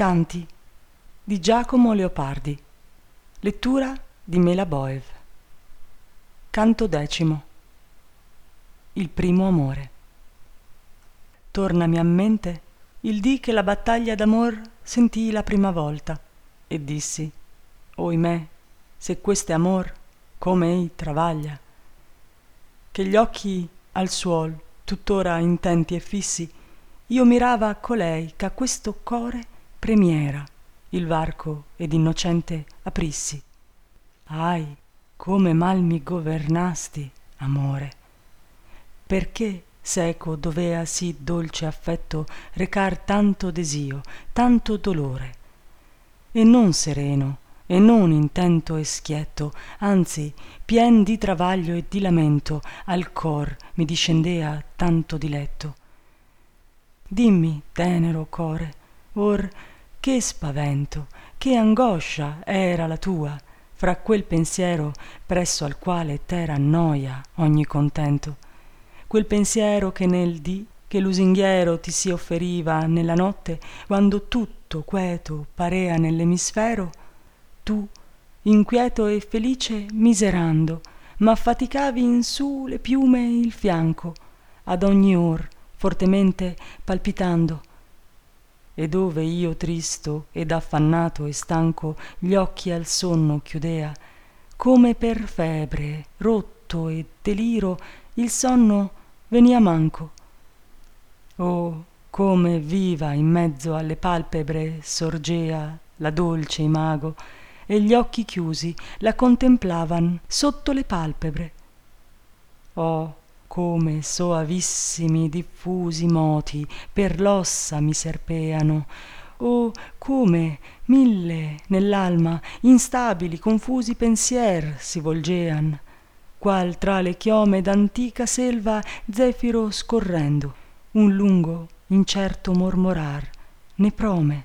Canti di Giacomo Leopardi. Lettura di Mela Boev. Canto 10. Il primo amore. Tornami a mente il dì che la battaglia d'amor sentii la prima volta, e dissi: oimè, se quest'è amor, come ei travaglia. Che gli occhi al suol, tuttora intenti e fissi, io mirava a colei ch'a questo core premiera il varco ed innocente aprissi. Ahi, come mal mi governasti, amore! Perché seco dovea sì dolce affetto recar tanto desio, tanto dolore? E non sereno, e non intento e schietto, anzi pien di travaglio e di lamento al cor mi discendea tanto diletto. Dimmi, tenero core, or che spavento, che angoscia era la tua fra quel pensiero presso al quale t'era noia ogni contento, quel pensiero che nel dì che lusinghiero ti si offeriva nella notte, quando tutto queto parea nell'emisfero, tu inquieto e felice miserando m'affaticavi in su le piume il fianco ad ogni or fortemente palpitando, e dove io tristo ed affannato e stanco gli occhi al sonno chiudea, come per febre rotto e deliro il sonno venia manco. Oh, come viva in mezzo alle palpebre sorgea la dolce imago, e gli occhi chiusi la contemplavan sotto le palpebre. Oh, come soavissimi diffusi moti per l'ossa mi serpeano, oh come mille nell'alma instabili confusi pensier si volgean, qual tra le chiome d'antica selva zefiro scorrendo un lungo incerto mormorar ne prome.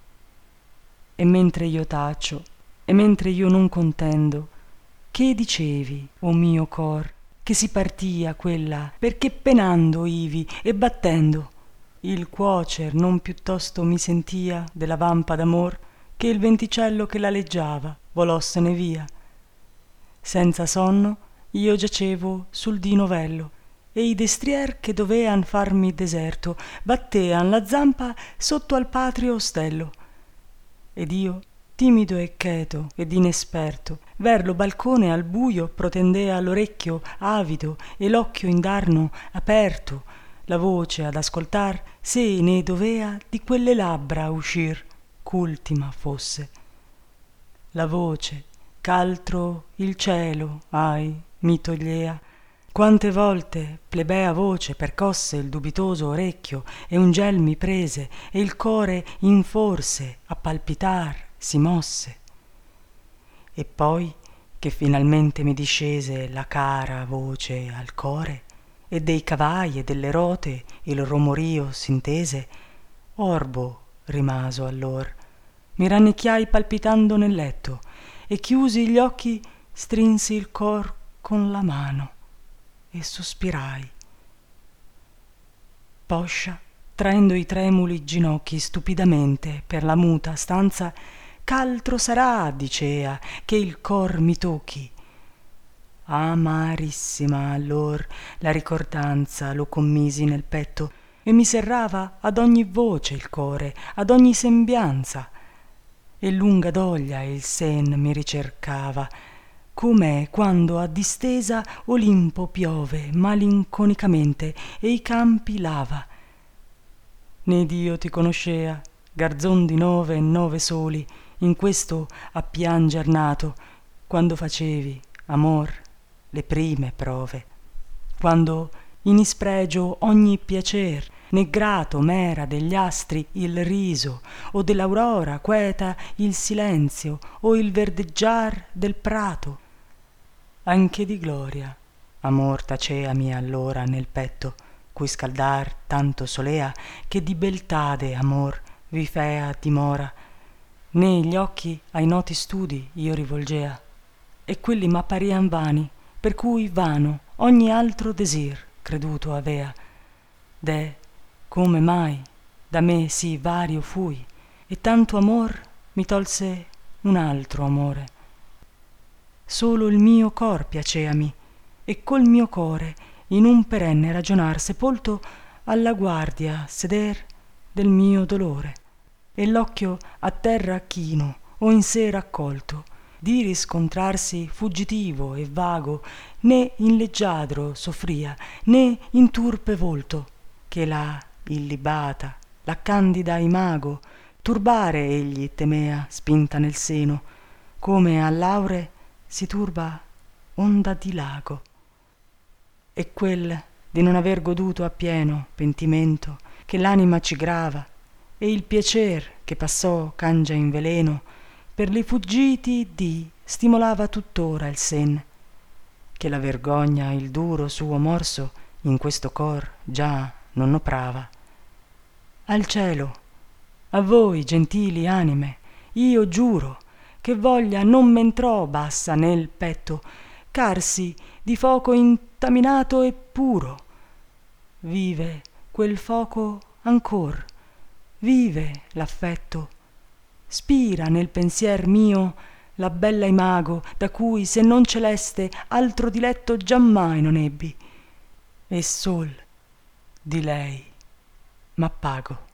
E mentre io taccio, e mentre io non contendo, che dicevi, o mio cor, che si partia quella, perché penando ivi e battendo il cuocer non piuttosto mi sentia della vampa d'amor che il venticello che l'aleggiava volossene via. Senza sonno io giacevo sul dì novello, e i destrier che dovean farmi deserto battean la zampa sotto al patrio ostello, ed io timido e cheto ed inesperto ver lo balcone al buio protendea l'orecchio avido e l'occhio indarno aperto, la voce ad ascoltar se ne dovea di quelle labbra uscir ch'ultima fosse. La voce ch'altro il cielo, ahi, mi togliea. Quante volte plebea voce percosse il dubitoso orecchio, e un gel mi prese, e il core inforse a palpitar si mosse. E poi che finalmente mi discese la cara voce al core, e dei cavai e delle rote il romorio s'intese, orbo rimaso allor, mi rannicchiai palpitando nel letto, e chiusi gli occhi strinsi il cor con la mano e sospirai. Poscia, traendo i tremuli ginocchi stupidamente per la muta stanza, ch'altro sarà, dicea, che il cor mi tocchi. Amarissima allor la ricordanza lo commisi nel petto, e mi serrava ad ogni voce il core, ad ogni sembianza, e lunga doglia il sen mi ricercava, com'è quando a distesa Olimpo piove malinconicamente e i campi lava. Né Dio ti conoscea, garzon di 9 e 9 soli, in questo a pianger nato, quando facevi, amor, le prime prove, quando in ispregio ogni piacer, né grato m'era degli astri il riso, o dell'aurora queta il silenzio, o il verdeggiar del prato. Anche di gloria, amor taceami allora nel petto, cui scaldar tanto solea, che di beltade amor vi fea dimora, né gli occhi ai noti studi io rivolgea, e quelli m'apparian vani, per cui vano ogni altro desir creduto avea. Deh, come mai da me sì vario fui, e tanto amor mi tolse un altro amore. Solo il mio cor piaceami, e col mio core in un perenne ragionar sepolto alla guardia seder del mio dolore, e l'occhio a terra chino o in sé raccolto, di riscontrarsi fuggitivo e vago, né in leggiadro soffria, né in turpe volto, che la illibata, la candida imago, turbare egli temea spinta nel seno, come all'aure si turba onda di lago. E quel di non aver goduto appieno pentimento che l'anima ci grava, e il piacer che passò cangia in veleno, per li fuggiti dì stimolava tuttora il sen, che la vergogna il duro suo morso in questo cor già non oprava. Al cielo, a voi gentili anime, io giuro che voglia non m'entrò bassa nel petto, carsi di foco intaminato e puro. Vive quel foco ancor, vive l'affetto, spira nel pensier mio la bella imago, da cui se non celeste altro diletto giammai non ebbi, e sol di lei m'appago.